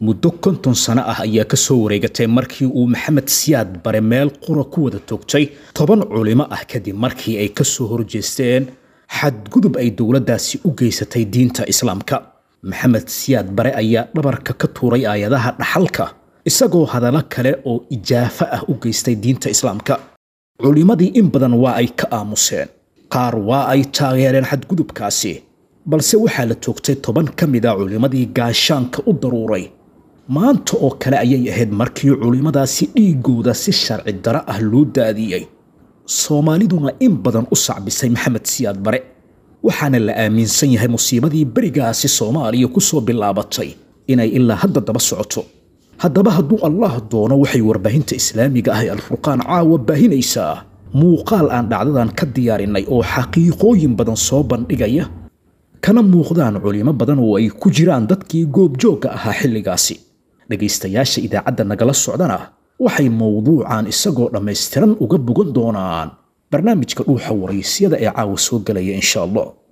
muddo 50 sano ah ayaa ka soo wareegatay markii uu Maxamed Siyaad Bare meel qura ku wada toogtay 10 culimo ah kadib markii ay ka soo horjeesteen xadgudub ay dawladdaasi u geysatay diinta islaamka. Maxamed Siyaad Bare ayaa dhabarka ka tuuray aayadaha dhaxalka isagoo hadallo kale oo ijaafa ah u geystay diinta islaamka. culimadii in badan waa ay ka aamuseen, qaar waa ay taageereen xadgudubkaasi, balse waxaa la toogtay 10 ka mid ah culimadii gaashaanka u daruuray. maanta oo kale ayay ahayd markii culimadaasi dhiigooda si sharci dara ah loo daadiyay. Soomaaliduna in badan u sacbisay Maxamed Siyaad Bare, waxaana la aaminsan yahay musiibadii barigaasi Soomaaliya ku soo bilaabatay inay ilaa hadda daba socoto. haddaba hadduu Allah doono waxay warbaahinta islaamiga ah ee Al-Furqaan caawa baahinaysaa muuqaal aan dhacdadan ka diyaarinay oo xaqiiqooyin badan soo bandhigaya kana muuqdaan culimo badan oo ay ku jiraan dadkii goobjoogga ahaa xilligaasi. dhagaystayaasha idaacadda nagala socdana waxay mowduucan isagoo dhammaystiran uga bogan doonaan barnaamijka dhuuxa waraysyada ee caawa soo galaya insha Allah.